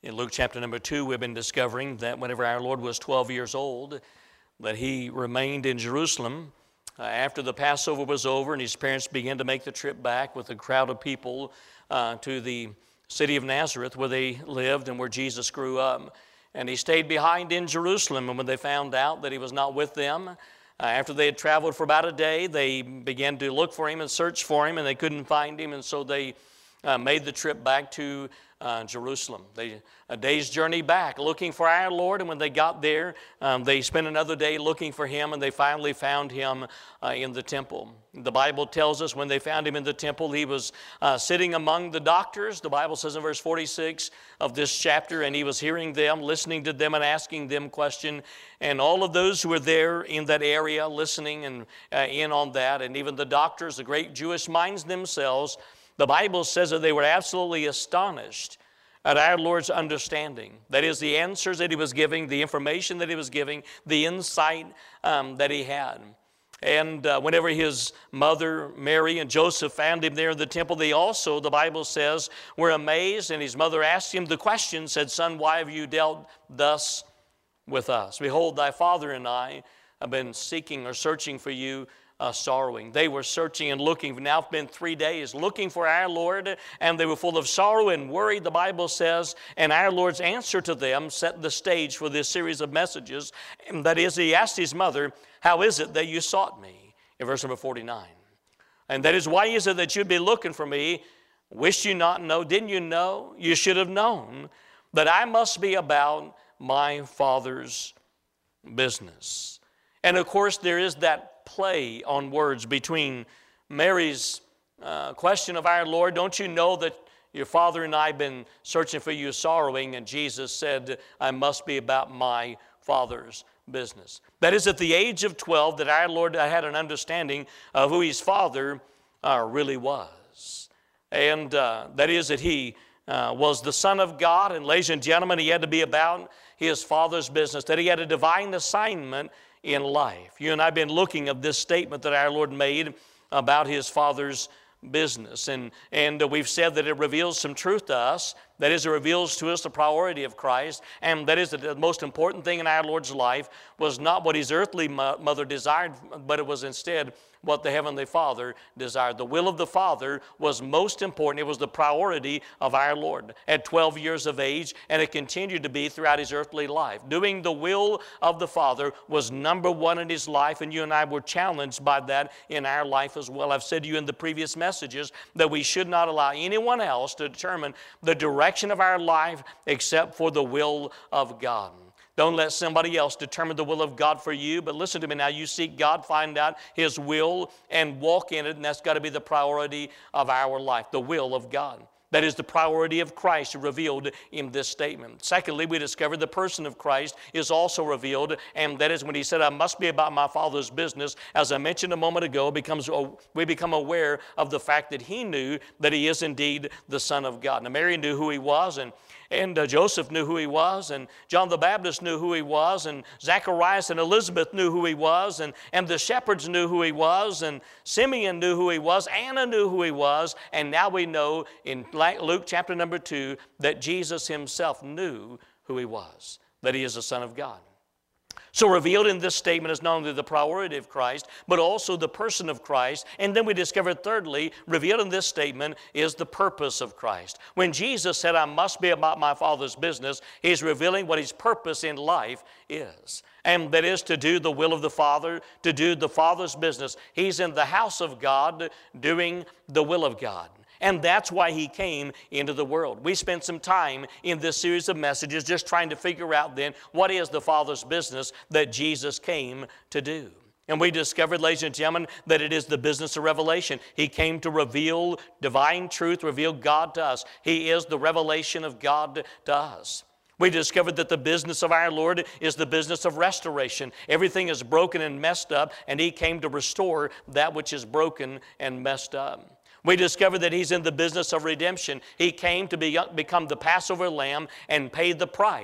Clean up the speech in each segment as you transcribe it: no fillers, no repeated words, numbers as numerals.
In Luke chapter number 2, we've been discovering that whenever our Lord was 12 years old, that he remained in Jerusalem after the Passover was over, and his parents began to make the trip back with a crowd of people to the city of Nazareth where they lived and where Jesus grew up. And he stayed behind in Jerusalem, and when they found out that he was not with them, after they had traveled for about a day, they began to look for him and search for him, and they couldn't find him, and so they made the trip back to Jerusalem. A day's journey back looking for our Lord, and when they got there, they spent another day looking for him, and they finally found him in the temple. The Bible tells us when they found him in the temple, he was sitting among the doctors. The Bible says in verse 46 of this chapter, and he was hearing them, listening to them, and asking them questions. And all of those who were there in that area listening and in on that, and even the doctors, the great Jewish minds themselves, the Bible says that they were absolutely astonished at our Lord's understanding. That is, the answers that he was giving, the information that he was giving, the insight that he had. And whenever his mother, Mary, and Joseph found him there in the temple, they also, the Bible says, were amazed. And his mother asked him the question, said, "Son, why have you dealt thus with us? Behold, thy father and I have been seeking or searching for you, sorrowing." They were searching and looking. Now it's been 3 days looking for our Lord, and they were full of sorrow and worry, the Bible says, and our Lord's answer to them set the stage for this series of messages. And that is, he asked his mother, "How is it that you sought me?" in verse number 49. And that is, why is it that you'd be looking for me? Wished you not know? Didn't you know? You should have known that I must be about my Father's business. And of course, there is that play on words between Mary's question of our Lord, "Don't you know that your father and I have been searching for you, sorrowing?" And Jesus said, "I must be about my Father's business." That is, at the age of 12, that our Lord had an understanding of who his Father really was. And that is that he was the Son of God, and ladies and gentlemen, he had to be about his Father's business, that he had a divine assignment in life. You and I have been looking at this statement that our Lord made about his Father's business. And we've said that it reveals some truth to us. That is, it reveals to us the priority of Christ. And that is that the most important thing in our Lord's life was not what his earthly mother desired, but it was instead what the Heavenly Father desired. The will of the Father was most important. It was the priority of our Lord at 12 years of age, and it continued to be throughout his earthly life. Doing the will of the Father was number one in his life, and you and I were challenged by that in our life as well. I've said to you in the previous messages that we should not allow anyone else to determine the direction of our life except for the will of God. Don't let somebody else determine the will of God for you, but listen to me now. You seek God, find out his will, and walk in it, and that's got to be the priority of our life, the will of God. That is the priority of Christ revealed in this statement. Secondly, we discovered the person of Christ is also revealed, and that is when he said, "I must be about my Father's business." As I mentioned a moment ago, we become aware of the fact that he knew that he is indeed the Son of God. Now, Mary knew who he was, and Joseph knew who he was, and John the Baptist knew who he was, and Zacharias and Elizabeth knew who he was, and the shepherds knew who he was, and Simeon knew who he was, Anna knew who he was, and now we know in Luke chapter number 2 that Jesus himself knew who he was, that he is the Son of God. So revealed in this statement is not only the priority of Christ, but also the person of Christ. And then we discovered, thirdly, revealed in this statement is the purpose of Christ. When Jesus said, "I must be about my Father's business," he's revealing what his purpose in life is. And that is to do the will of the Father, to do the Father's business. He's in the house of God doing the will of God. And that's why he came into the world. We spent some time in this series of messages just trying to figure out then what is the Father's business that Jesus came to do. And we discovered, ladies and gentlemen, that it is the business of revelation. He came to reveal divine truth, reveal God to us. He is the revelation of God to us. We discovered that the business of our Lord is the business of restoration. Everything is broken and messed up, and he came to restore that which is broken and messed up. We discovered that he's in the business of redemption. He came to become the Passover lamb and pay the price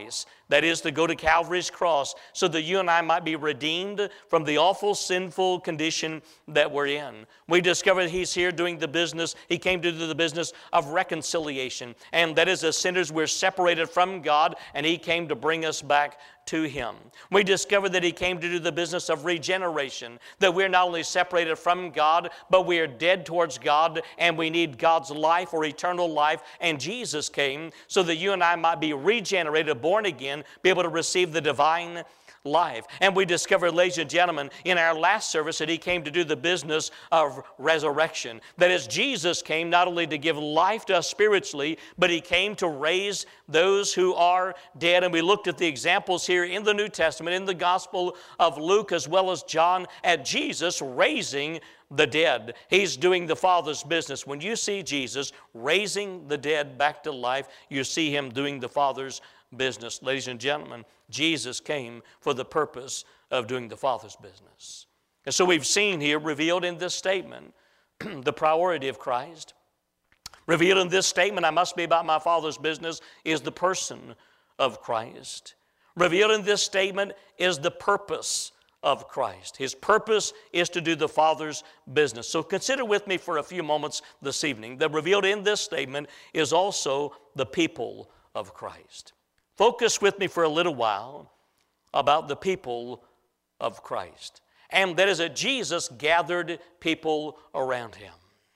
That is to go to Calvary's cross so that you and I might be redeemed from the awful sinful condition that we're in. We discover that He's here doing the business. He came to do the business of reconciliation. And that is, as sinners, we're separated from God, and He came to bring us back to Him. We discover that He came to do the business of regeneration, that we're not only separated from God, but we are dead towards God, and we need God's life or eternal life. And Jesus came so that you and I might be regenerated, born again, be able to receive the divine life. And we discovered, ladies and gentlemen, in our last service that He came to do the business of resurrection. That is, Jesus came not only to give life to us spiritually, but He came to raise those who are dead. And we looked at the examples here in the New Testament, in the Gospel of Luke as well as John, at Jesus raising the dead. He's doing the Father's business. When you see Jesus raising the dead back to life, you see Him doing the Father's business. Ladies and gentlemen, Jesus came for the purpose of doing the Father's business. And so we've seen here, revealed in this statement, the priority of Christ. Revealed in this statement, I must be about my Father's business, is the person of Christ. Revealed in this statement is the purpose of Christ. His purpose is to do the Father's business. So consider with me for a few moments this evening that revealed in this statement is also the people of Christ. Focus with me for a little while about the people of Christ. And that is that Jesus gathered people around Him.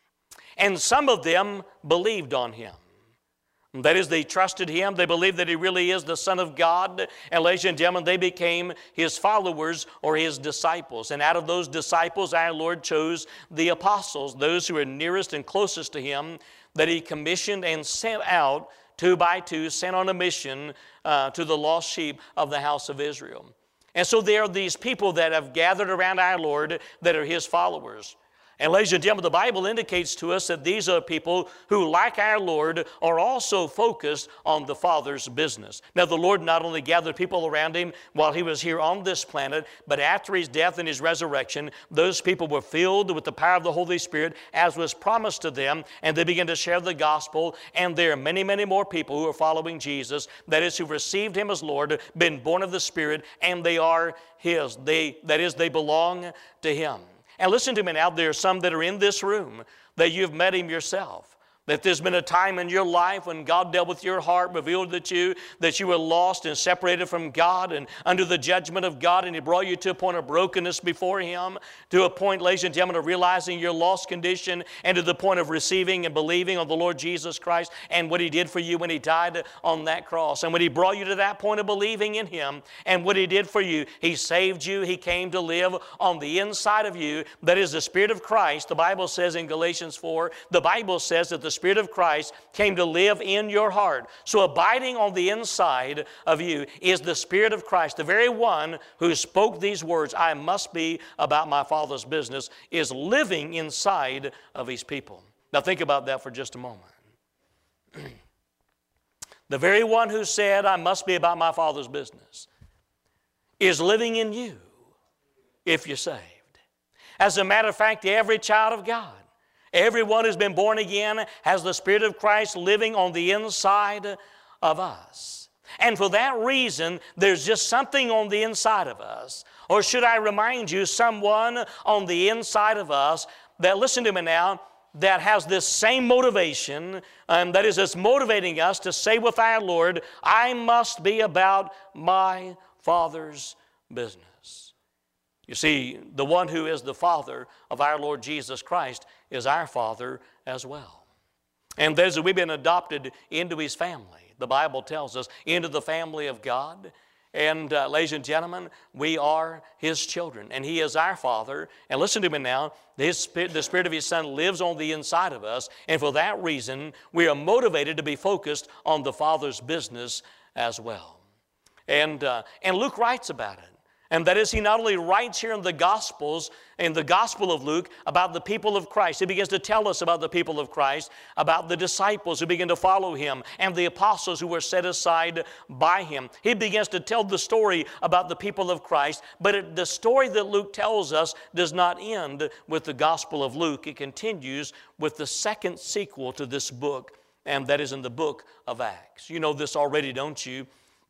And some of them believed on Him. That is, they trusted Him. They believed that He really is the Son of God. And ladies and gentlemen, they became His followers or His disciples. And out of those disciples, our Lord chose the apostles, those who were nearest and closest to Him, that He commissioned and sent out 2 by 2, sent on a mission to the lost sheep of the house of Israel. And so there are these people that have gathered around our Lord that are His followers. And ladies and gentlemen, the Bible indicates to us that these are people who, like our Lord, are also focused on the Father's business. Now, the Lord not only gathered people around Him while He was here on this planet, but after His death and His resurrection, those people were filled with the power of the Holy Spirit as was promised to them, and they began to share the gospel. And there are many, many more people who are following Jesus, that is, who received Him as Lord, been born of the Spirit, and they are His. They belong to Him. And listen to me now, there are some that are in this room that you've met Him yourself. That there's been a time in your life when God dealt with your heart, revealed that you were lost and separated from God and under the judgment of God, and He brought you to a point of brokenness before Him, to a point, ladies and gentlemen, of realizing your lost condition, and to the point of receiving and believing on the Lord Jesus Christ and what He did for you when He died on that cross. And when He brought you to that point of believing in Him and what He did for you, He saved you. He came to live on the inside of you. That is the Spirit of Christ. The Bible says in Galatians 4, the Bible says that the Spirit of Christ came to live in your heart. So abiding on the inside of you is the Spirit of Christ. The very one who spoke these words, I must be about my Father's business, is living inside of His people. Now think about that for just a moment. The very one who said, I must be about my Father's business, is living in you if you're saved. As a matter of fact, every child of God, everyone who's been born again has the Spirit of Christ living on the inside of us. And for that reason, there's just something on the inside of us. Or should I remind you, someone on the inside of us that, listen to me now, that has this same motivation, that is, it's motivating us to say with our Lord, I must be about my Father's business. You see, the one who is the Father of our Lord Jesus Christ is our Father as well. And there's we've been adopted into His family. The Bible tells us, into the family of God. And ladies and gentlemen, we are His children, and He is our Father. And listen to me now, the Spirit of His Son lives on the inside of us, and for that reason, we are motivated to be focused on the Father's business as well. And Luke writes about it. And that is, he not only writes here in the Gospels, in the Gospel of Luke, about the people of Christ. He begins to tell us about the people of Christ, about the disciples who begin to follow Him, and the apostles who were set aside by Him. He begins to tell the story about the people of Christ, but the story that Luke tells us does not end with the Gospel of Luke. It continues with the second sequel to this book, and that is in the book of Acts. You know this already, don't you?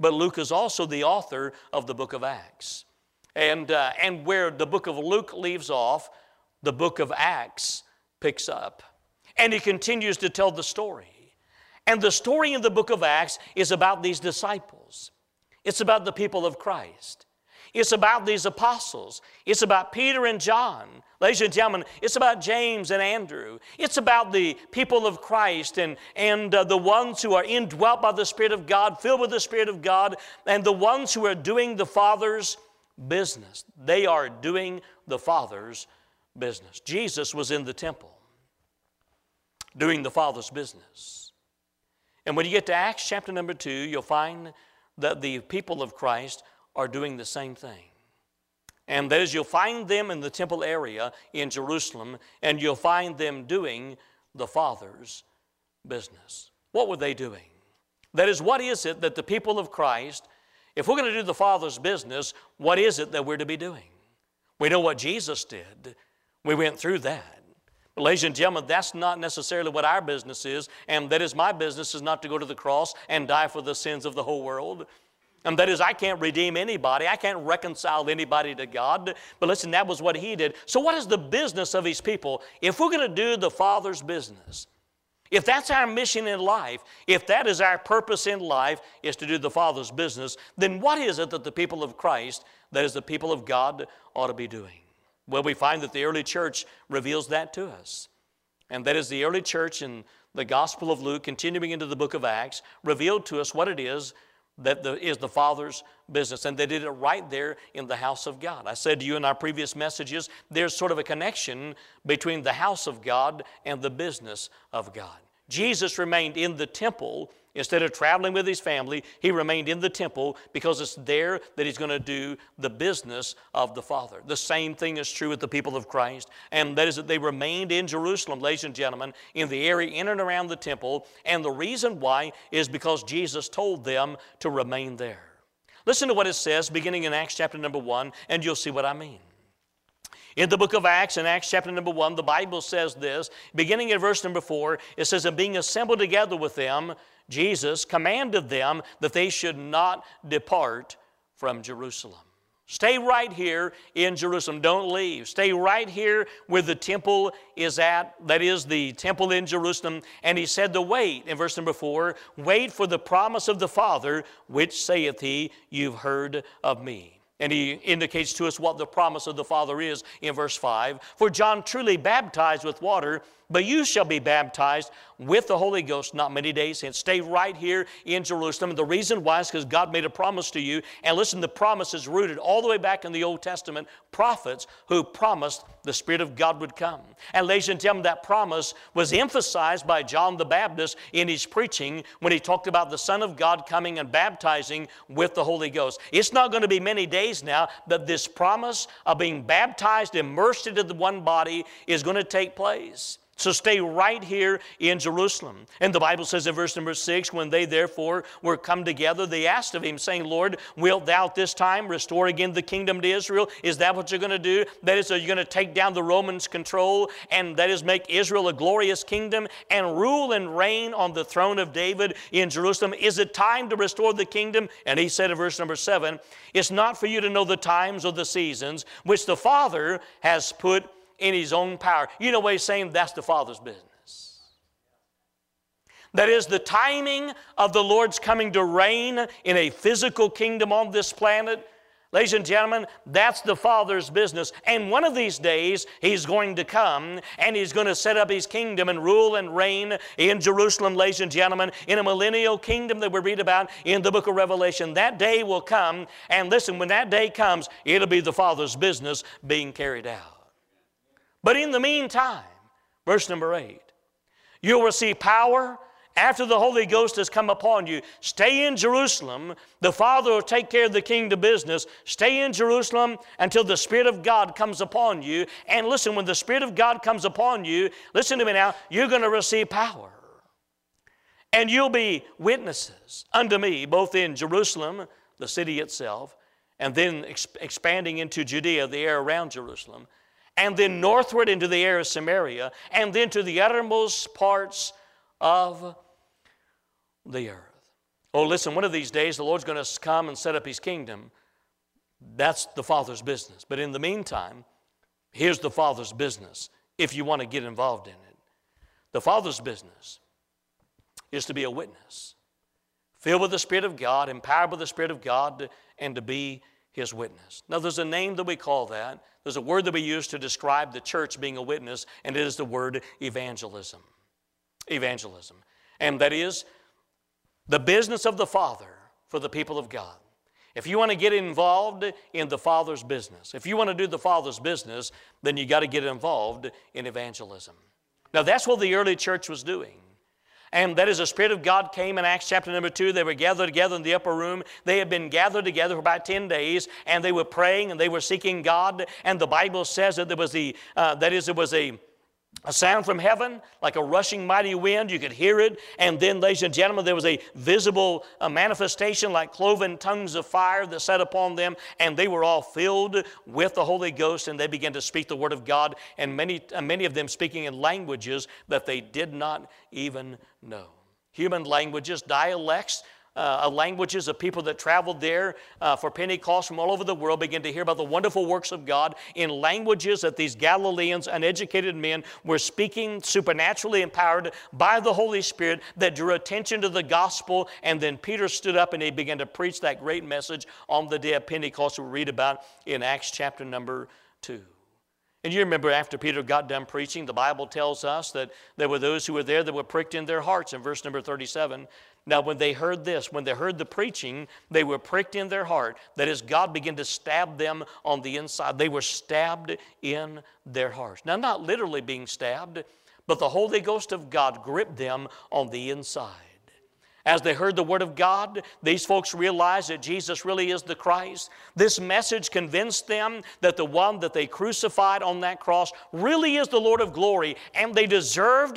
but Luke is also the author of the book of Acts. And where the book of Luke leaves off, the book of Acts picks up. And he continues to tell the story. And the story in the book of Acts is about these disciples. It's about the people of Christ. It's about these apostles. It's about Peter and John. Ladies and gentlemen, it's about James and Andrew. It's about the people of Christ and the ones who are indwelt by the Spirit of God, filled with the Spirit of God, and the ones who are doing the Father's business. They are doing the Father's business. Jesus was in the temple doing the Father's business. And when you get to Acts chapter number 2, you'll find that the people of Christ are doing the same thing. And that is, you'll find them in the temple area in Jerusalem, and you'll find them doing the Father's business. What were they doing? That is, what is it that the people of Christ, if we're going to do the Father's business, what is it that we're to be doing? We know what Jesus did. We went through that. But ladies and gentlemen, that's not necessarily what our business is, and that is, my business is not to go to the cross and die for the sins of the whole world. And that is, I can't redeem anybody. I can't reconcile anybody to God. But listen, that was what he did. So what is the business of his people? If we're going to do the Father's business, if that's our mission in life, if that is our purpose in life, is to do the Father's business, then what is it that the people of Christ, that is the people of God, ought to be doing? Well, we find that the early church reveals that to us. And that is, the early church in the Gospel of Luke, continuing into the book of Acts, revealed to us what it is that is the Father's business. And they did it right there in the house of God. I said to you in our previous messages, there's sort of a connection between the house of God and the business of God. Jesus remained in the temple. Instead of traveling with his family, he remained in the temple because it's there that he's going to do the business of the Father. The same thing is true with the people of Christ, and that is that they remained in Jerusalem, ladies and gentlemen, in the area in and around the temple, and the reason why is because Jesus told them to remain there. Listen to what it says beginning in Acts chapter number 1, and you'll see what I mean. In the book of Acts, in Acts chapter number 1, the Bible says this, beginning in verse number 4, it says, "And being assembled together with them, Jesus commanded them that they should not depart from Jerusalem." Stay right here in Jerusalem. Don't leave. Stay right here where the temple is at. That is the temple in Jerusalem. And he said to wait, in verse number 4, "Wait for the promise of the Father, which saith he, you've heard of me." And he indicates to us what the promise of the Father is in verse 5. "For John truly baptized with water, but you shall be baptized with the Holy Ghost not many days hence." Stay right here in Jerusalem. And the reason why is because God made a promise to you. And listen, the promise is rooted all the way back in the Old Testament prophets who promised the Spirit of God would come. And ladies and gentlemen, that promise was emphasized by John the Baptist in his preaching when he talked about the Son of God coming and baptizing with the Holy Ghost. It's not going to be many days now that this promise of being baptized, immersed into the one body is going to take place. So stay right here in Jerusalem. And the Bible says in verse number 6, "When they therefore were come together, they asked of him, saying, Lord, wilt thou at this time restore again the kingdom to Israel?" Is that what you're going to do? That is, are you going to take down the Romans' control, and that is make Israel a glorious kingdom and rule and reign on the throne of David in Jerusalem? Is it time to restore the kingdom? And he said in verse number 7, "It's not for you to know the times or the seasons which the Father has put in his own power." You know what he's saying? That's the Father's business. That is the timing of the Lord's coming to reign in a physical kingdom on this planet. Ladies and gentlemen, that's the Father's business. And one of these days, he's going to come and he's going to set up his kingdom and rule and reign in Jerusalem, ladies and gentlemen, in a millennial kingdom that we read about in the book of Revelation. That day will come, and listen, when that day comes, it'll be the Father's business being carried out. But in the meantime, verse number 8, "You'll receive power after the Holy Ghost has come upon you." Stay in Jerusalem. The Father will take care of the kingdom business. Stay in Jerusalem until the Spirit of God comes upon you. And listen, when the Spirit of God comes upon you, listen to me now, you're going to receive power. "And you'll be witnesses unto me, both in Jerusalem, the city itself, and then expanding into Judea, the area around Jerusalem, and then northward into the area of Samaria, and then to the uttermost parts of the earth." Oh, listen, one of these days the Lord's going to come and set up His kingdom. That's the Father's business. But in the meantime, here's the Father's business if you want to get involved in it. The Father's business is to be a witness, filled with the Spirit of God, empowered with the Spirit of God, and to be His witness. Now, there's a name that we call that. There's a word that we use to describe the church being a witness, and it is the word evangelism. Evangelism. And that is the business of the Father for the people of God. If you want to get involved in the Father's business, if you want to do the Father's business, then you got to get involved in evangelism. Now, that's what the early church was doing. And that is the Spirit of God came in Acts chapter number 2. They were gathered together in the upper room. They had been gathered together for about 10 days, and they were praying and they were seeking God. And the Bible says that there was a sound from heaven like a rushing mighty wind. You could hear it. And then, ladies and gentlemen, there was a visible manifestation like cloven tongues of fire that sat upon them. And they were all filled with the Holy Ghost, and they began to speak the Word of God. And many of them speaking in languages that they did not even know. Human languages, dialects, languages of people that traveled there for Pentecost from all over the world began to hear about the wonderful works of God in languages that these Galileans, uneducated men, were speaking, supernaturally empowered by the Holy Spirit, that drew attention to the gospel. And then Peter stood up and he began to preach that great message on the day of Pentecost we read about in Acts chapter number 2. And you remember after Peter got done preaching, the Bible tells us that there were those who were there that were pricked in their hearts in verse number 37. Now, when they heard this, when they heard the preaching, they were pricked in their heart. That is, God began to stab them on the inside. They were stabbed in their hearts. Now, not literally being stabbed, but the Holy Ghost of God gripped them on the inside. As they heard the Word of God, these folks realized that Jesus really is the Christ. This message convinced them that the one that they crucified on that cross really is the Lord of glory, and they deserved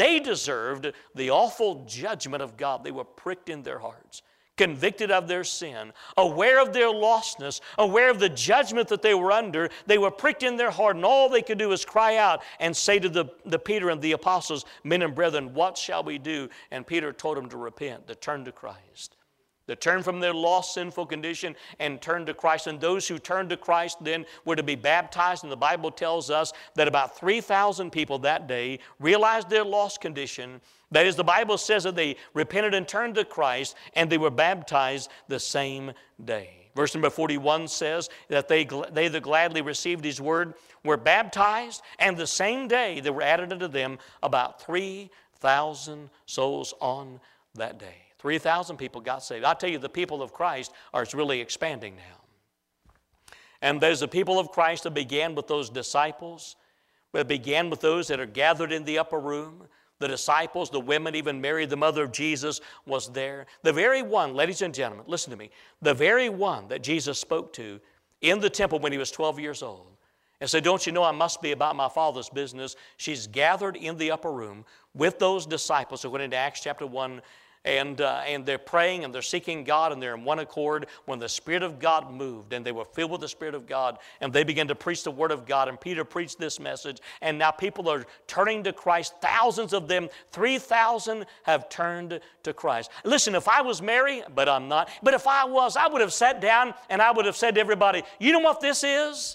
the awful judgment of God. They were pricked in their hearts, convicted of their sin, aware of their lostness, aware of the judgment that they were under. They were pricked in their heart, and all they could do is cry out and say to the Peter and the apostles, "Men and brethren, what shall we do?" And Peter told them to repent, to turn to Christ, to turn from their lost, sinful condition and turn to Christ. And those who turned to Christ then were to be baptized. And the Bible tells us that about 3,000 people that day realized their lost condition. That is, the Bible says that they repented and turned to Christ, and they were baptized the same day. Verse number 41 says that they that gladly received His word were baptized, and the same day there were added unto them about 3,000 souls on that day. 3,000 people got saved. I tell you, the people of Christ are really expanding now. And there's the people of Christ that began with those disciples, that began with those that are gathered in the upper room. The disciples, the women, even Mary, the mother of Jesus, was there. The very one, ladies and gentlemen, listen to me, the very one that Jesus spoke to in the temple when He was 12 years old and said, "Don't you know I must be about my Father's business?" She's gathered in the upper room with those disciples who went into Acts chapter 1. And they're praying and they're seeking God, and they're in one accord when the Spirit of God moved, and they were filled with the Spirit of God, and they began to preach the Word of God. And Peter preached this message, and now people are turning to Christ. Thousands of them, 3,000 have turned to Christ. Listen, if I was Mary, but I'm not, but if I was, I would have sat down and I would have said to everybody, "You know what this is?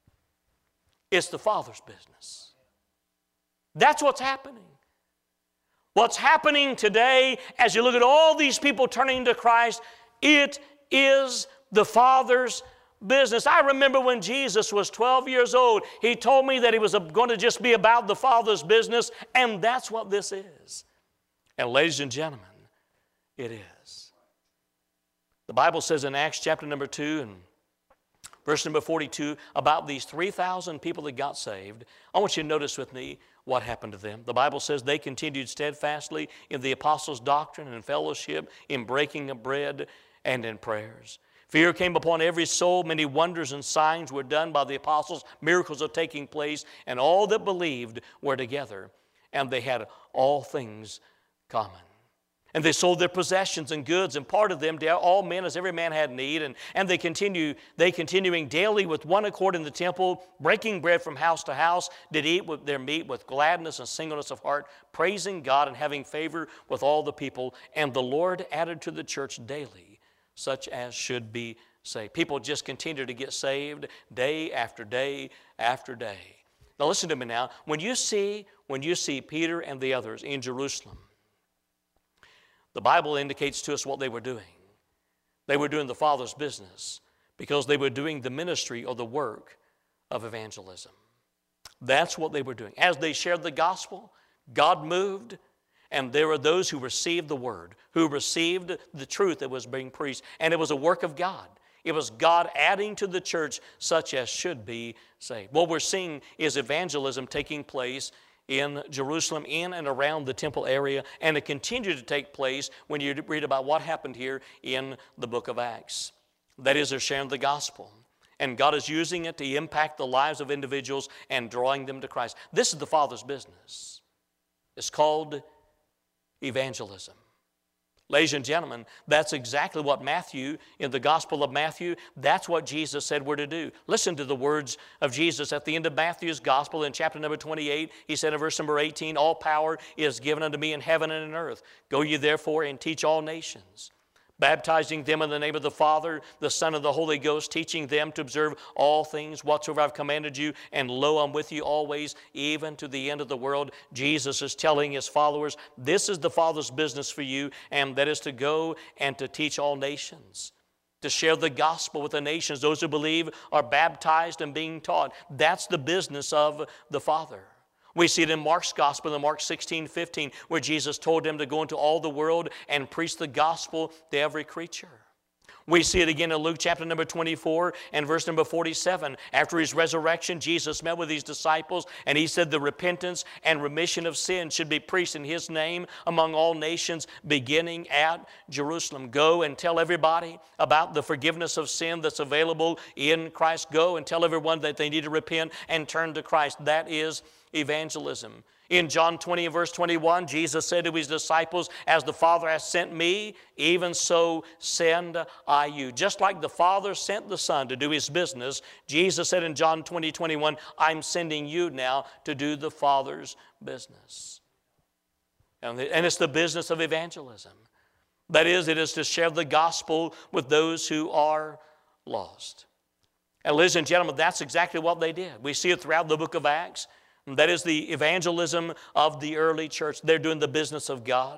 It's the Father's business." That's what's happening. What's happening today, as you look at all these people turning to Christ, it is the Father's business. I remember when Jesus was 12 years old, He told me that He was going to just be about the Father's business, and that's what this is. And ladies and gentlemen, it is. The Bible says in Acts chapter number 2 and verse number 42 about these 3,000 people that got saved. I want you to notice with me what happened to them. The Bible says they continued steadfastly in the apostles' doctrine and fellowship, in breaking of bread and in prayers. Fear came upon every soul. Many wonders and signs were done by the apostles. Miracles are taking place, and all that believed were together, and they had all things common. And they sold their possessions and goods and parted them to all men as every man had need. And they continuing daily with one accord in the temple, breaking bread from house to house, did eat with their meat with gladness and singleness of heart, praising God and having favor with all the people. And the Lord added to the church daily such as should be saved. People just continue to get saved day after day after day. Now listen to me now. When you see Peter and the others in Jerusalem, the Bible indicates to us what they were doing. They were doing the Father's business because they were doing the ministry or the work of evangelism. That's what they were doing. As they shared the gospel, God moved, and there were those who received the word, who received the truth that was being preached, and it was a work of God. It was God adding to the church such as should be saved. What we're seeing is evangelism taking place in Jerusalem, in and around the temple area, and it continued to take place when you read about what happened here in the book of Acts. That is, they're sharing the gospel, and God is using it to impact the lives of individuals and drawing them to Christ. This is the Father's business. It's called evangelism. Ladies and gentlemen, that's exactly what Matthew, in the Gospel of Matthew, that's what Jesus said we're to do. Listen to the words of Jesus at the end of Matthew's Gospel in chapter number 28. He said in verse number 18, all power is given unto me in heaven and in earth. Go ye therefore and teach all nations, baptizing them in the name of the Father, the Son, and the Holy Ghost, teaching them to observe all things whatsoever I've commanded you, and lo, I'm with you always, even to the end of the world. Jesus is telling his followers, this is the Father's business for you, and that is to go and to teach all nations, to share the gospel with the nations. Those who believe are baptized and being taught. That's the business of the Father. We see it in Mark's Gospel, in Mark 16:15, where Jesus told them to go into all the world and preach the gospel to every creature. We see it again in Luke chapter number 24 and verse number 47. After his resurrection, Jesus met with his disciples, and he said the repentance and remission of sin should be preached in his name among all nations, beginning at Jerusalem. Go and tell everybody about the forgiveness of sin that's available in Christ. Go and tell everyone that they need to repent and turn to Christ. That is evangelism. In John 20 and verse 21, Jesus said to his disciples, as the Father has sent me, even so send I you. Just like the Father sent the Son to do his business, Jesus said in John 20:21, I'm sending you now to do the Father's business. And it's the business of evangelism. That is, it is to share the gospel with those who are lost. And ladies and gentlemen, that's exactly what they did. We see it throughout the book of Acts. That is the evangelism of the early church. They're doing the business of God.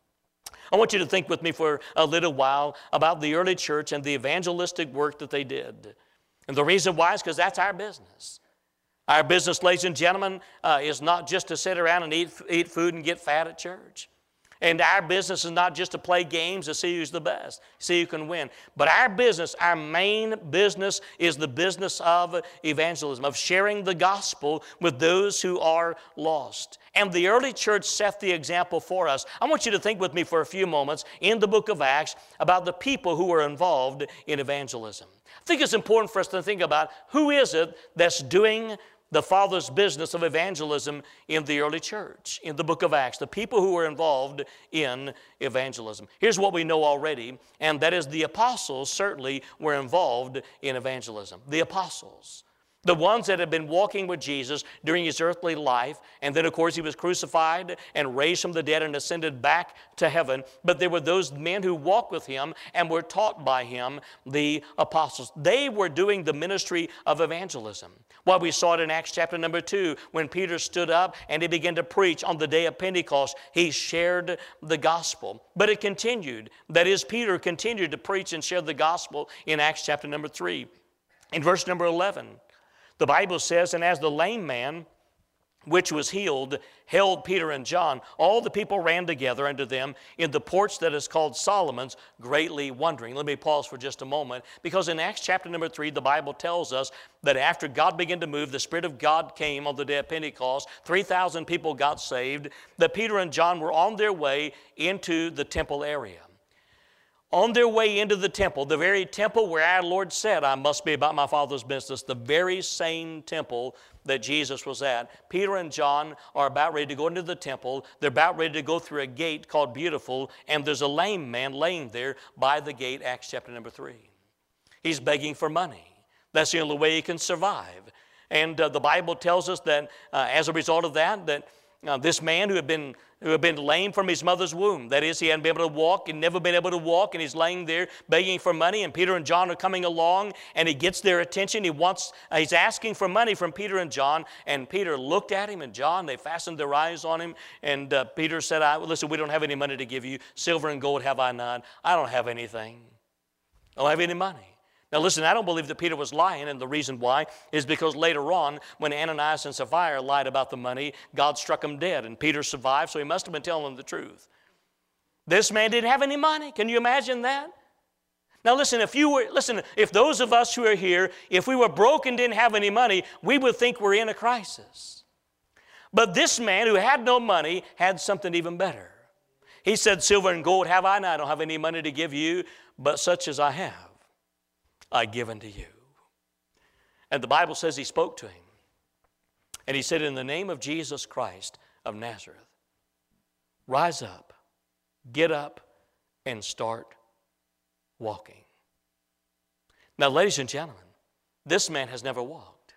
I want you to think with me for a little while about the early church and the evangelistic work that they did. And the reason why is because that's our business. Our business, ladies and gentlemen, is not just to sit around and eat food and get fat at church. And our business is not just to play games to see who's the best, see who can win. But our business, our main business, is the business of evangelism, of sharing the gospel with those who are lost. And the early church set the example for us. I want you to think with me for a few moments in the book of Acts about the people who were involved in evangelism. I think it's important for us to think about who is it that's doing the Father's business of evangelism in the early church, in the book of Acts, the people who were involved in evangelism. Here's what we know already, and that is the apostles certainly were involved in evangelism. The apostles. The ones that had been walking with Jesus during his earthly life, and then of course he was crucified and raised from the dead and ascended back to heaven. But there were those men who walked with him and were taught by him, the apostles. They were doing the ministry of evangelism. Well, we saw it in Acts chapter number 2 when Peter stood up and he began to preach on the day of Pentecost. He shared the gospel. But it continued. That is, Peter continued to preach and share the gospel in Acts chapter number 3. In verse number 11, the Bible says, and as the lame man which was healed held Peter and John, all the people ran together unto them in the porch that is called Solomon's, greatly wondering. Let me pause for just a moment, because in Acts chapter number 3, the Bible tells us that after God began to move, the Spirit of God came on the day of Pentecost, 3,000 people got saved, that Peter and John were on their way into the temple area. On their way into the temple, the very temple where our Lord said, I must be about my Father's business, the very same temple that Jesus was at. Peter and John are about ready to go into the temple. They're about ready to go through a gate called Beautiful, and there's a lame man laying there by the gate, Acts chapter number 3. He's begging for money. That's the only way he can survive. And the Bible tells us that as a result of that, this man who had been lame from his mother's womb, that is, he hadn't been able to walk, he'd never been able to walk, and he's laying there begging for money, and Peter and John are coming along, and he gets their attention. He's asking for money from Peter and John, and Peter looked at him, and John, they fastened their eyes on him, and Peter said, listen, we don't have any money to give you. Silver and gold have I none. I don't have anything. I don't have any money. Now listen, I don't believe that Peter was lying, and the reason why is because later on, when Ananias and Sapphira lied about the money, God struck them dead, and Peter survived, so he must have been telling them the truth. This man didn't have any money. Can you imagine that? Now listen, if those of us who are here, if we were broke and didn't have any money, we would think we're in a crisis. But this man who had no money had something even better. He said, silver and gold have I not. I don't have any money to give you, but such as I have, I give unto you. And the Bible says he spoke to him. And he said, in the name of Jesus Christ of Nazareth, rise up, get up, and start walking. Now, ladies and gentlemen, this man has never walked.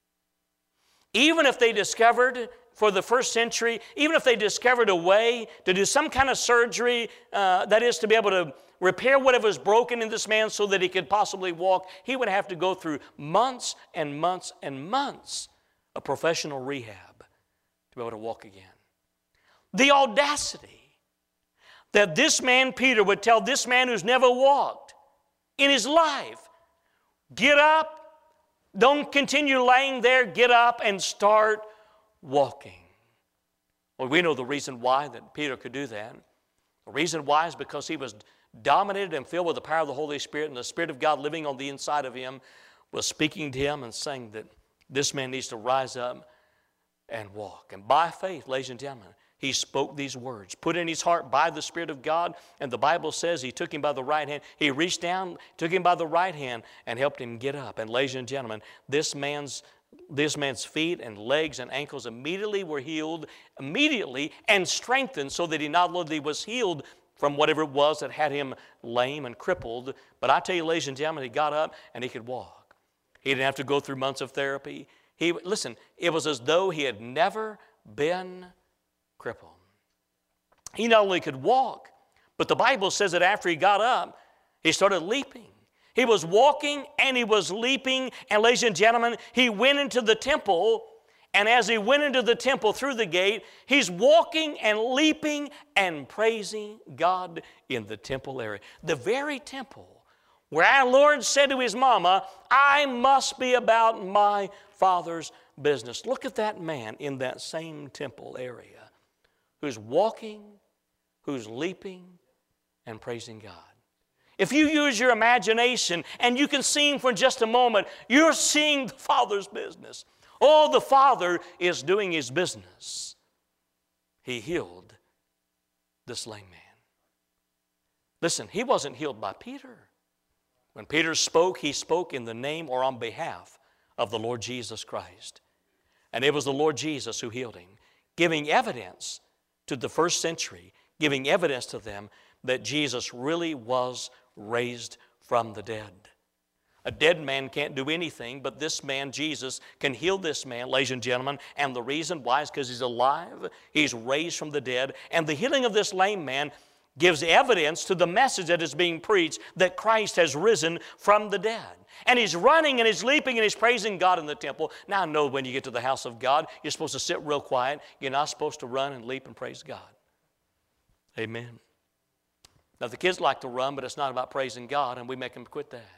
Even if they discovered, for the first century, even if they discovered a way to do some kind of surgery, that is to be able to repair whatever was broken in this man so that he could possibly walk, he would have to go through months and months and months of professional rehab to be able to walk again. The audacity that this man, Peter, would tell this man who's never walked in his life, get up, don't continue laying there, get up and start walking. Well, we know the reason why that Peter could do that. The reason why is because he was dominated and filled with the power of the Holy Spirit, and the Spirit of God living on the inside of him was speaking to him and saying that this man needs to rise up and walk. And by faith, ladies and gentlemen, he spoke these words, put in his heart by the Spirit of God, and the Bible says he took him by the right hand. He reached down, took him by the right hand, and helped him get up. And ladies and gentlemen, this man's feet and legs and ankles immediately were healed, and strengthened, so that he not only was healed from whatever it was that had him lame and crippled, but I tell you, ladies and gentlemen, he got up and he could walk. He didn't have to go through months of therapy. Listen, it was as though he had never been crippled. He not only could walk, but the Bible says that after he got up, he started leaping. He was walking and he was leaping, and ladies and gentlemen, he went into the temple, and as he went into the temple through the gate, he's walking and leaping and praising God in the temple area. The very temple where our Lord said to his mama, I must be about my Father's business. Look at that man in that same temple area who's walking, who's leaping, and praising God. If you use your imagination and you can see him for just a moment, you're seeing the Father's business. Oh, the Father is doing his business. He healed this lame man. Listen, he wasn't healed by Peter. When Peter spoke, he spoke in the name or on behalf of the Lord Jesus Christ. And it was the Lord Jesus who healed him, giving evidence to the first century, giving evidence to them that Jesus really was raised from the dead. A dead man can't do anything, but this man, Jesus, can heal this man, ladies and gentlemen, and the reason why is because he's alive, he's raised from the dead, and the healing of this lame man gives evidence to the message that is being preached that Christ has risen from the dead. And he's running and he's leaping and he's praising God in the temple. Now I know when you get to the house of God, you're supposed to sit real quiet. You're not supposed to run and leap and praise God. Amen. Now the kids like to run, but it's not about praising God, and we make them quit that.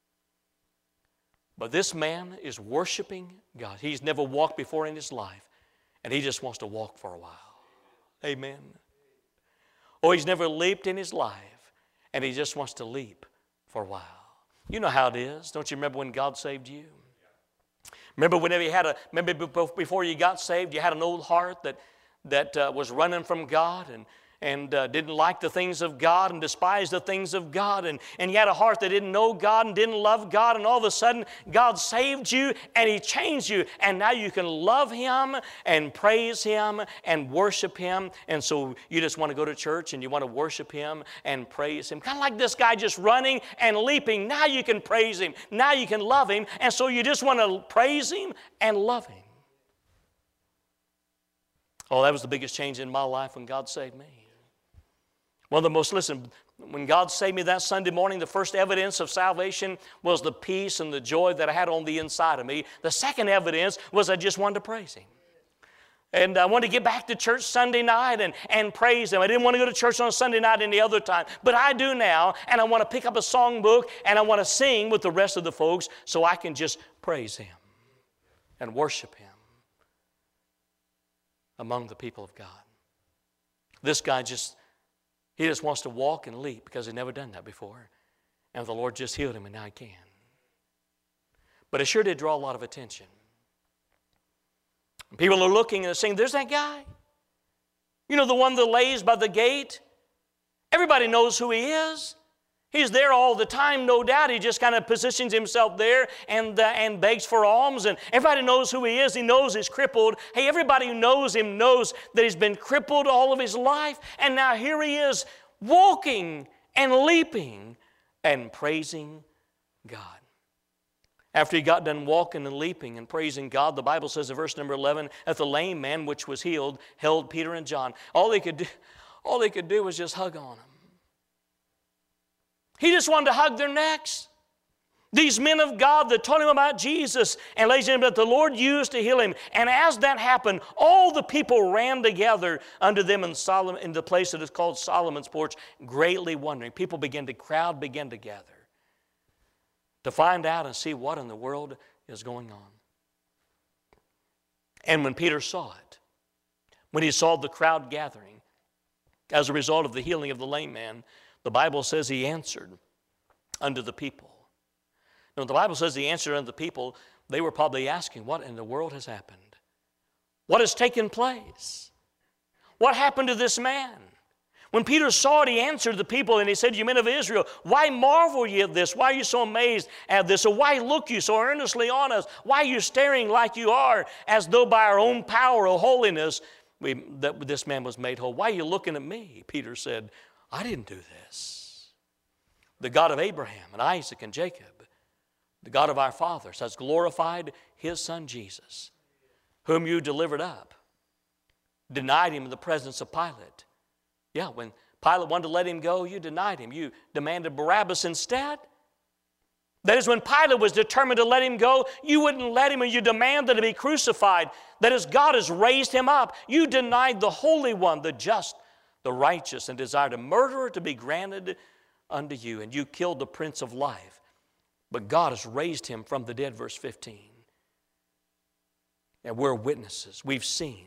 But this man is worshiping God. He's never walked before in his life, and he just wants to walk for a while. Amen. Or he's never leaped in his life, and he just wants to leap for a while. You know how it is. Don't you remember when God saved you? Remember before you got saved, you had an old heart that was running from God, didn't like the things of God and despised the things of God. And you had a heart that didn't know God and didn't love God. And all of a sudden, God saved you and He changed you. And now you can love Him and praise Him and worship Him. And so you just want to go to church and you want to worship Him and praise Him. Kind of like this guy just running and leaping. Now you can praise Him. Now you can love Him. And so you just want to praise Him and love Him. Oh, that was the biggest change in my life when God saved me. One of the most, listen, when God saved me that Sunday morning, the first evidence of salvation was the peace and the joy that I had on the inside of me. The second evidence was I just wanted to praise Him. And I wanted to get back to church Sunday night and praise Him. I didn't want to go to church on Sunday night any other time. But I do now, and I want to pick up a songbook, and I want to sing with the rest of the folks so I can just praise Him and worship Him among the people of God. This guy he just wants to walk and leap because he's never done that before. And the Lord just healed him, and now he can. But it sure did draw a lot of attention. People are looking and saying, there's that guy. You know, the one that lays by the gate. Everybody knows who he is. He's there all the time, no doubt. He just kind of positions himself there and begs for alms. And everybody knows who he is. He knows he's crippled. Hey, everybody who knows him knows that he's been crippled all of his life. And now here he is walking and leaping and praising God. After he got done walking and leaping and praising God, the Bible says in verse number 11, that the lame man which was healed held Peter and John. All they could do was just hug on them. He just wanted to hug their necks. These men of God that told him about Jesus and ladies and gentlemen, that the Lord used to heal him. And as that happened, all the people ran together unto them in the place that is called Solomon's Porch, greatly wondering. People began to gather to find out and see what in the world is going on. And when Peter saw it, when he saw the crowd gathering as a result of the healing of the lame man, the Bible says he answered unto the people. Now, the Bible says he answered unto the people. They were probably asking, what in the world has happened? What has taken place? What happened to this man? When Peter saw it, he answered the people and he said, you men of Israel, why marvel ye at this? Why are you so amazed at this? Or why look you so earnestly on us? Why are you staring like you are, as though by our own power or holiness that this man was made whole? Why are you looking at me? Peter said, I didn't do this. The God of Abraham and Isaac and Jacob, the God of our fathers, has glorified His Son Jesus, whom you delivered up, denied Him in the presence of Pilate. Yeah, when Pilate wanted to let Him go, you denied Him. You demanded Barabbas instead. That is, when Pilate was determined to let Him go, you wouldn't let Him, and you demanded to be crucified. That is, God has raised Him up. You denied the Holy One, the just, the righteous, and desired a murderer to be granted unto you. And you killed the Prince of Life. But God has raised Him from the dead, verse 15. And we're witnesses. We've seen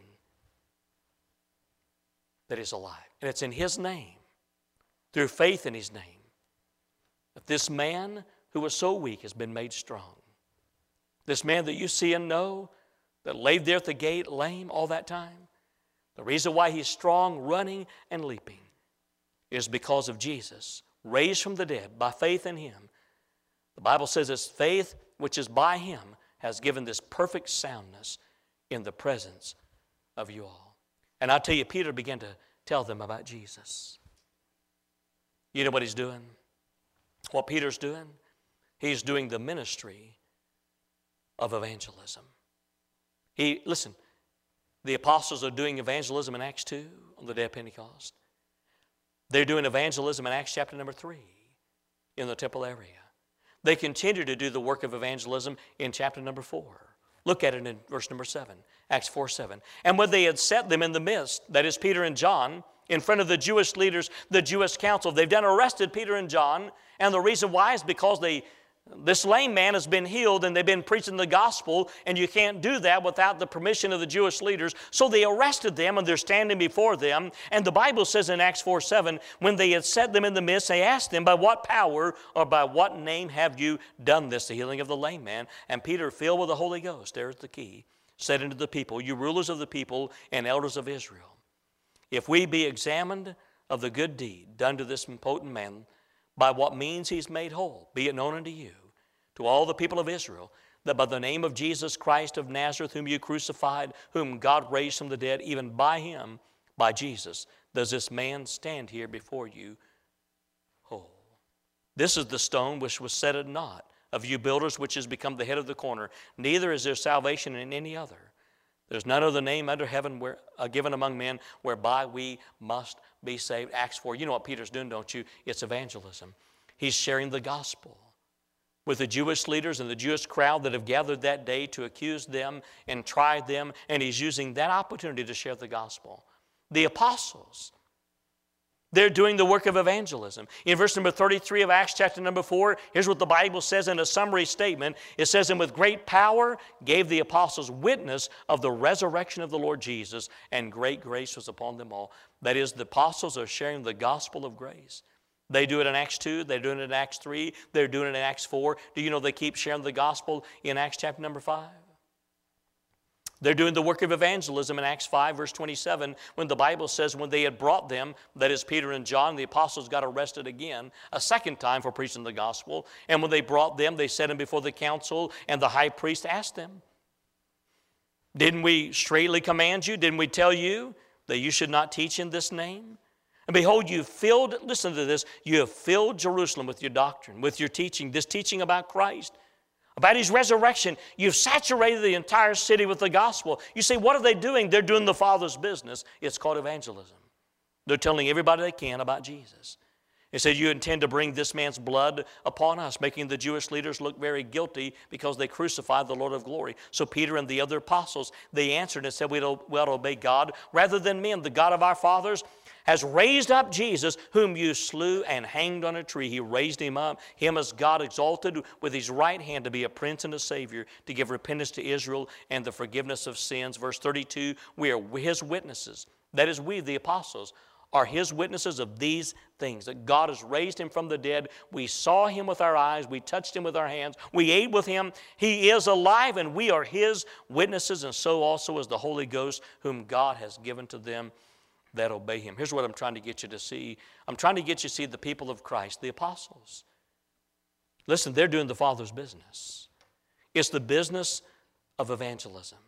that He's alive. And it's in His name, through faith in His name, that this man who was so weak has been made strong. This man that you see and know, that laid there at the gate lame all that time, the reason why he's strong, running, and leaping is because of Jesus, raised from the dead by faith in Him. The Bible says it's faith which is by Him has given this perfect soundness in the presence of you all. And I tell you, Peter began to tell them about Jesus. You know what he's doing? What Peter's doing? He's doing the ministry of evangelism. Listen, the apostles are doing evangelism in Acts 2 on the day of Pentecost. They're doing evangelism in Acts chapter number 3 in the temple area. They continue to do the work of evangelism in chapter number 4. Look at it in verse number 7, Acts 4:7. And when they had set them in the midst, that is Peter and John, in front of the Jewish leaders, the Jewish council, they've done arrested Peter and John. And the reason why is because this lame man has been healed and they've been preaching the gospel, and you can't do that without the permission of the Jewish leaders. So they arrested them and they're standing before them. And the Bible says in Acts 4:7, when they had set them in the midst, they asked them, by what power or by what name have you done this, the healing of the lame man? And Peter, filled with the Holy Ghost, there's the key, said unto the people, you rulers of the people and elders of Israel, if we be examined of the good deed done to this impotent man, by what means he's made whole, be it known unto you, to all the people of Israel, that by the name of Jesus Christ of Nazareth, whom you crucified, whom God raised from the dead, even by him, by Jesus, does this man stand here before you whole. This is the stone which was set at naught of you builders, which has become the head of the corner. Neither is there salvation in any other. There's none other name under heaven given among men whereby we must be saved. Acts 4. You know what Peter's doing, don't you? It's evangelism. He's sharing the gospel with the Jewish leaders and the Jewish crowd that have gathered that day to accuse them and try them, and he's using that opportunity to share the gospel. The apostles, they're doing the work of evangelism. In verse number 33 of Acts chapter number 4, here's what the Bible says in a summary statement. It says, and with great power gave the apostles witness of the resurrection of the Lord Jesus, and great grace was upon them all. That is, the apostles are sharing the gospel of grace. They do it in Acts 2, they're doing it in Acts 3, they're doing it in Acts 4. Do you know they keep sharing the gospel in Acts chapter number 5? They're doing the work of evangelism in Acts 5, verse 27, when the Bible says when they had brought them, that is Peter and John, the apostles got arrested again, a second time for preaching the gospel. And when they brought them, they set them before the council, and the high priest asked them, didn't we straightly command you? Didn't we tell you that you should not teach in this name? And behold, you filled, listen to this, you have filled Jerusalem with your doctrine, with your teaching, this teaching about Christ, about his resurrection. You've saturated the entire city with the gospel. You say, what are they doing? They're doing the Father's business. It's called evangelism. They're telling everybody they can about Jesus. It said, you intend to bring this man's blood upon us, making the Jewish leaders look very guilty because they crucified the Lord of glory. So Peter and the other apostles, they answered and said, we ought to obey God rather than men. The God of our fathers has raised up Jesus, whom you slew and hanged on a tree. He raised him up, him as God exalted with his right hand to be a prince and a savior, to give repentance to Israel and the forgiveness of sins. Verse 32, we are his witnesses. That is, we, the apostles, are his witnesses of these things, that God has raised him from the dead. We saw him with our eyes. We touched him with our hands. We ate with him. He is alive, and we are his witnesses, and so also is the Holy Ghost, whom God has given to them that obey him. Here's what I'm trying to get you to see. I'm trying to get you to see the people of Christ, the apostles. Listen, they're doing the Father's business. It's the business of evangelism.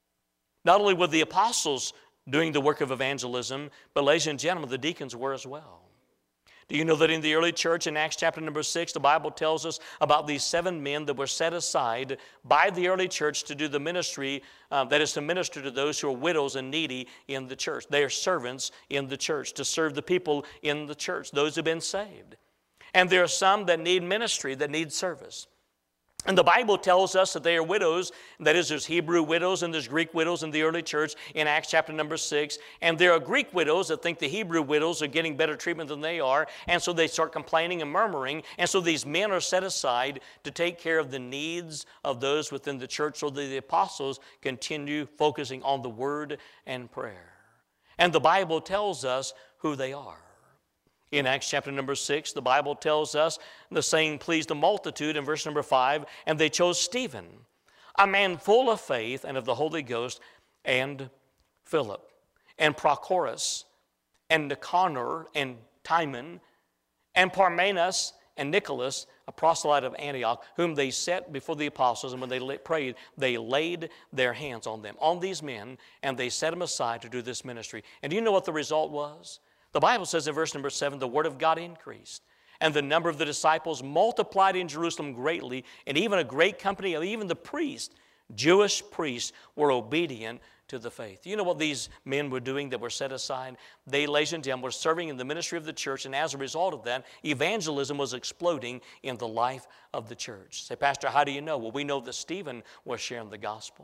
Not only were the apostles doing the work of evangelism, but ladies and gentlemen, the deacons were as well. Do you know that in the early church in Acts chapter number 6, the Bible tells us about these 7 men that were set aside by the early church to do the ministry, that is to minister to those who are widows and needy in the church. They are servants in the church, to serve the people in the church, those who have been saved. And there are some that need ministry, that need service. And the Bible tells us that they are widows. That is, there's Hebrew widows and there's Greek widows in the early church in Acts chapter number 6. And there are Greek widows that think the Hebrew widows are getting better treatment than they are. And so they start complaining and murmuring. And so these men are set aside to take care of the needs of those within the church, so that the apostles continue focusing on the word and prayer. And the Bible tells us who they are. In Acts chapter number 6, the Bible tells us the saying pleased the multitude in verse number 5, and they chose Stephen, a man full of faith and of the Holy Ghost, and Philip, and Prochorus, and Nicanor, and Timon, and Parmenas, and Nicholas, a proselyte of Antioch, whom they set before the apostles, and when they prayed, they laid their hands on them, on these men, and they set them aside to do this ministry. And do you know what the result was? The Bible says in verse number 7, the word of God increased, and the number of the disciples multiplied in Jerusalem greatly, and even a great company of even the priests, Jewish priests, were obedient to the faith. You know what these men were doing that were set aside? They, ladies and gentlemen, were serving in the ministry of the church, and as a result of that, evangelism was exploding in the life of the church. Say, Pastor, how do you know? Well, we know that Stephen was sharing the gospel.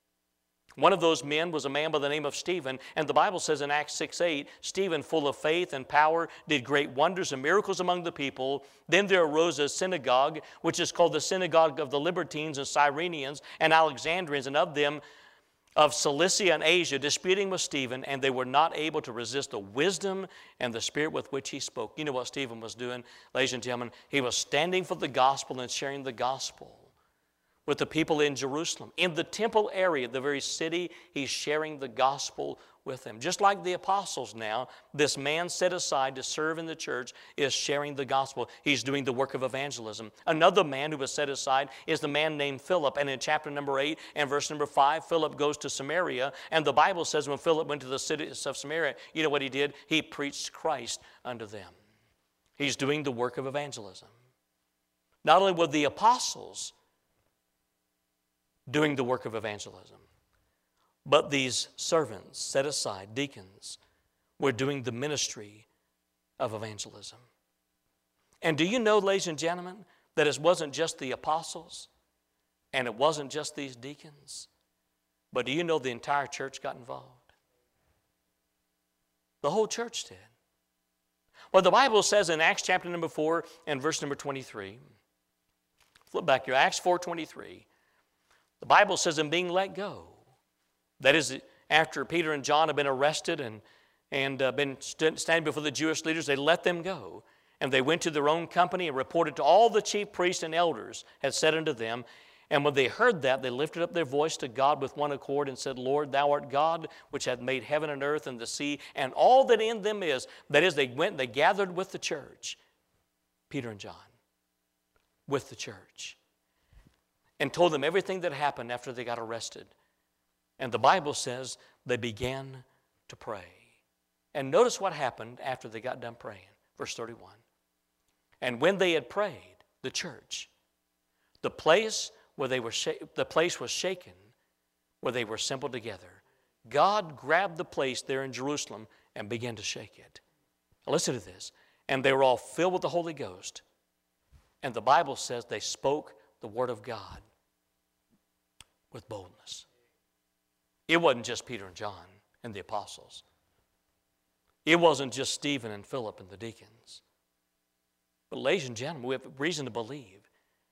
One of those men was a man by the name of Stephen, and the Bible says in Acts 6:8, Stephen, full of faith and power, did great wonders and miracles among the people. Then there arose a synagogue, which is called the synagogue of the Libertines and Cyrenians and Alexandrians, and of them of Cilicia and Asia, disputing with Stephen, and they were not able to resist the wisdom and the spirit with which he spoke. You know what Stephen was doing, ladies and gentlemen? He was standing for the gospel and sharing the gospel with the people in Jerusalem. In the temple area, the very city, he's sharing the gospel with them. Just like the apostles now, this man set aside to serve in the church is sharing the gospel. He's doing the work of evangelism. Another man who was set aside is the man named Philip. And in chapter number 8 and verse number 5, Philip goes to Samaria. And the Bible says when Philip went to the city of Samaria, you know what he did? He preached Christ unto them. He's doing the work of evangelism. Not only were the apostles doing the work of evangelism, but these servants, set aside, deacons, were doing the ministry of evangelism. And do you know, ladies and gentlemen, that it wasn't just the apostles and it wasn't just these deacons, but do you know the entire church got involved? The whole church did. Well, the Bible says in Acts chapter number 4 and verse number 23, flip back here, Acts 4:23, the Bible says, in being let go, that is, after Peter and John had been arrested and been standing before the Jewish leaders, they let them go. And they went to their own company and reported to all the chief priests and elders had said unto them. And when they heard that, they lifted up their voice to God with one accord and said, Lord, thou art God, which hath made heaven and earth and the sea, and all that in them is. That is, they went and they gathered with the church, Peter and John, with the church, and told them everything that happened after they got arrested. And the Bible says they began to pray. And notice what happened after they got done praying. Verse 31. And when they had prayed, the church, the place was shaken, where they were assembled together. God grabbed the place there in Jerusalem and began to shake it. Now listen to this. And they were all filled with the Holy Ghost. And the Bible says they spoke the word of God with boldness. It wasn't just Peter and John and the apostles. It wasn't just Stephen and Philip and the deacons. But ladies and gentlemen, we have reason to believe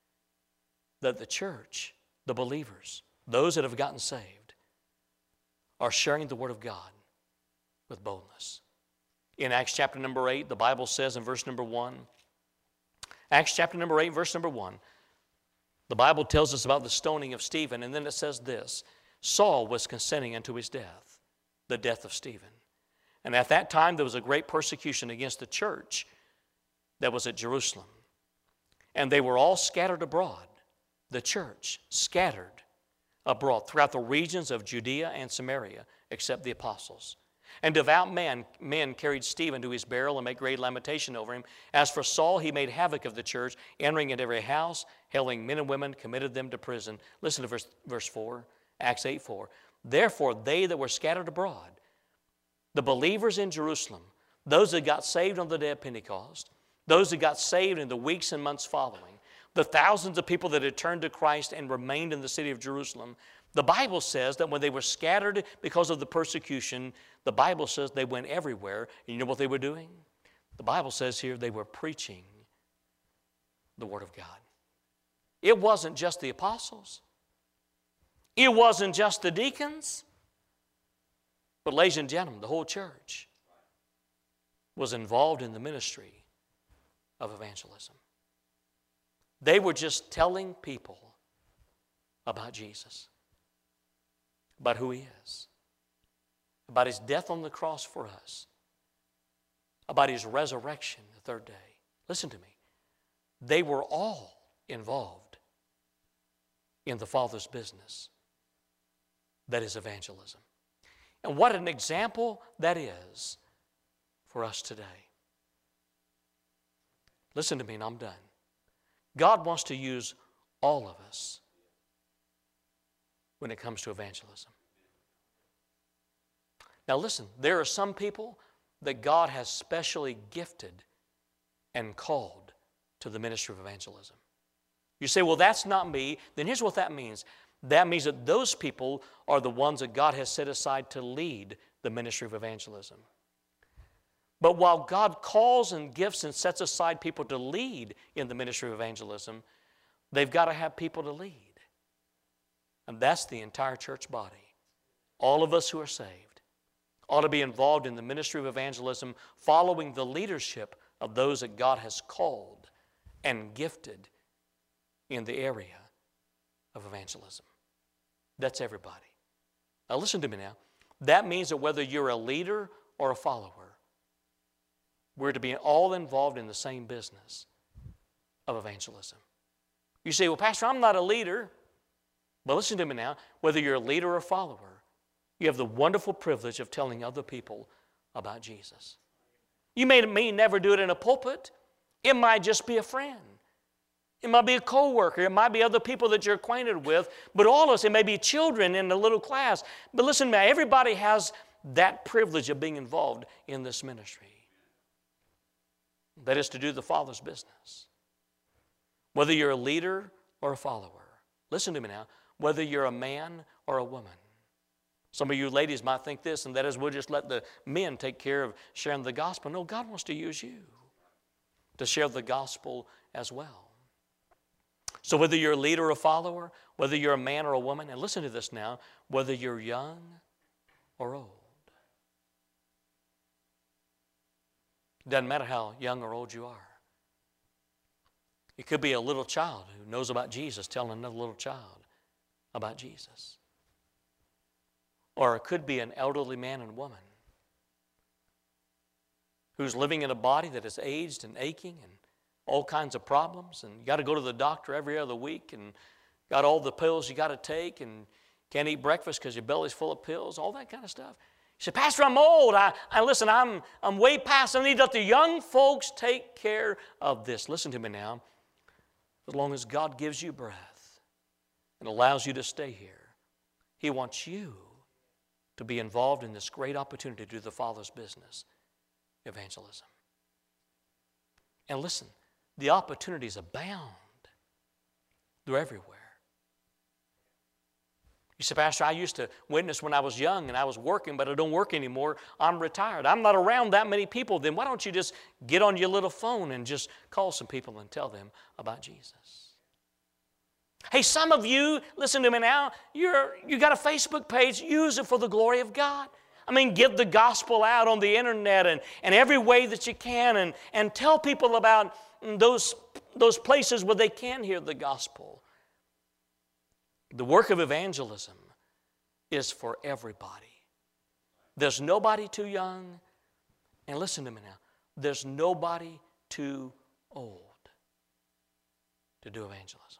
that the church, the believers, those that have gotten saved, are sharing the word of God with boldness. In Acts chapter number 8, the Bible says in verse number 1, Acts chapter number 8, verse number 1, the Bible tells us about the stoning of Stephen, and then it says this, Saul was consenting unto his death, the death of Stephen. And at that time there was a great persecution against the church that was at Jerusalem. And they were all scattered abroad, the church scattered abroad throughout the regions of Judea and Samaria, except the apostles. And devout men carried Stephen to his burial and made great lamentation over him. As for Saul, he made havoc of the church, entering into every house, hailing men and women, committed them to prison. Listen to verse 4, Acts 8:4. Therefore, they that were scattered abroad, the believers in Jerusalem, those that got saved on the day of Pentecost, those that got saved in the weeks and months following, the thousands of people that had turned to Christ and remained in the city of Jerusalem, the Bible says that when they were scattered because of the persecution, the Bible says they went everywhere. And you know what they were doing? The Bible says here they were preaching the Word of God. It wasn't just the apostles. It wasn't just the deacons. But ladies and gentlemen, the whole church was involved in the ministry of evangelism. They were just telling people about Jesus, about who He is, about His death on the cross for us, about His resurrection the third day. Listen to me. They were all involved in the Father's business, that is evangelism. And what an example that is for us today. Listen to me and I'm done. God wants to use all of us when it comes to evangelism. Now listen, there are some people that God has specially gifted and called to the ministry of evangelism. You say, well, that's not me. Then here's what that means. That means that those people are the ones that God has set aside to lead the ministry of evangelism. But while God calls and gifts and sets aside people to lead in the ministry of evangelism, they've got to have people to lead. And that's the entire church body. All of us who are saved ought to be involved in the ministry of evangelism, following the leadership of those that God has called and gifted in the area of evangelism. That's everybody. Now listen to me now. That means that whether you're a leader or a follower, we're to be all involved in the same business of evangelism. You say, well, Pastor, I'm not a leader. But listen to me now. Whether you're a leader or a follower, you have the wonderful privilege of telling other people about Jesus. You may never do it in a pulpit. It might just be a friend. It might be a co-worker. It might be other people that you're acquainted with. But all of us, it may be children in a little class. But listen to me, everybody has that privilege of being involved in this ministry. That is to do the Father's business. Whether you're a leader or a follower. Listen to me now. Whether you're a man or a woman. Some of you ladies might think this, and that is we'll just let the men take care of sharing the gospel. No, God wants to use you to share the gospel as well. So whether you're a leader or a follower, whether you're a man or a woman, and listen to this now, whether you're young or old. It doesn't matter how young or old you are. It could be a little child who knows about Jesus telling another little child about Jesus. Or it could be an elderly man and woman who's living in a body that is aged and aching and all kinds of problems, and you got to go to the doctor every other week, and got all the pills you got to take, and can't eat breakfast because your belly's full of pills, all that kind of stuff. You say, Pastor, I'm old. Listen, I'm way past. I need to let the young folks take care of this. Listen to me now. As long as God gives you breath and allows you to stay here, He wants you to be involved in this great opportunity to do the Father's business, evangelism. And listen, the opportunities abound. They're everywhere. You say, Pastor, I used to witness when I was young and I was working, but I don't work anymore. I'm retired. I'm not around that many people. Then why don't you just get on your little phone and just call some people and tell them about Jesus? Hey, some of you, listen to me now, you got a Facebook page. Use it for the glory of God. I mean, get the gospel out on the internet and every way that you can, and tell people about those places where they can hear the gospel. The work of evangelism is for everybody. There's nobody too young, and listen to me now, there's nobody too old to do evangelism.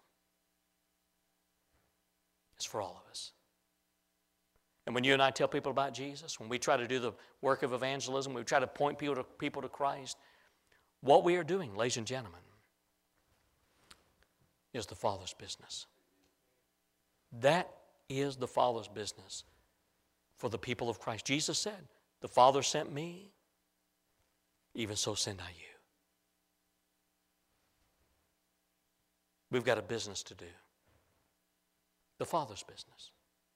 It's for all of us. And when you and I tell people about Jesus, when we try to do the work of evangelism, we try to point people to Christ, what we are doing, ladies and gentlemen, is the Father's business. That is the Father's business for the people of Christ. Jesus said, the Father sent me, even so send I you. We've got a business to do. The Father's business.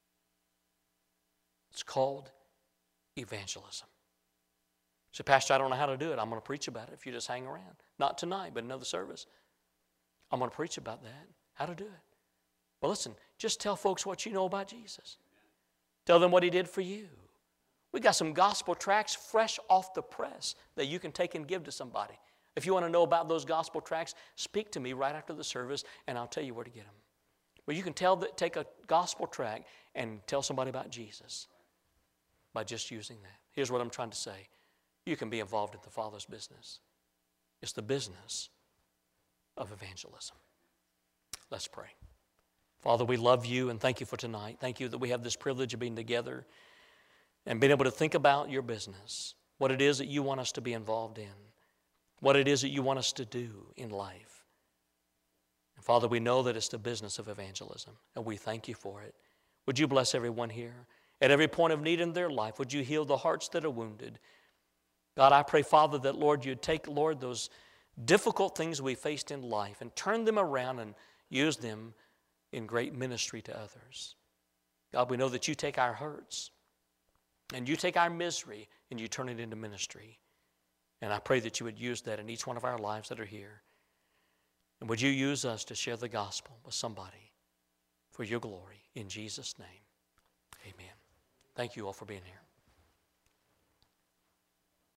It's called evangelism. So, Pastor, I don't know how to do it. I'm going to preach about it if you just hang around. Not tonight, but another service. I'm going to preach about that, how to do it. Well, listen, just tell folks what you know about Jesus. Tell them what He did for you. We got some gospel tracts fresh off the press that you can take and give to somebody. If you want to know about those gospel tracts, speak to me right after the service, and I'll tell you where to get them. Well, you can take a gospel tract and tell somebody about Jesus by just using that. Here's what I'm trying to say. You can be involved in the Father's business. It's the business of evangelism. Let's pray. Father, we love you and thank you for tonight. Thank you that we have this privilege of being together and being able to think about your business, what it is that you want us to be involved in, what it is that you want us to do in life. And Father, we know that it's the business of evangelism, and we thank you for it. Would you bless everyone here? At every point of need in their life, would you heal the hearts that are wounded? God, I pray, Father, that, Lord, you'd take, Lord, those difficult things we faced in life and turn them around and use them in great ministry to others. God, we know that you take our hurts and you take our misery and you turn it into ministry. And I pray that you would use that in each one of our lives that are here. And would you use us to share the gospel with somebody for your glory in Jesus' name. Amen. Thank you all for being here.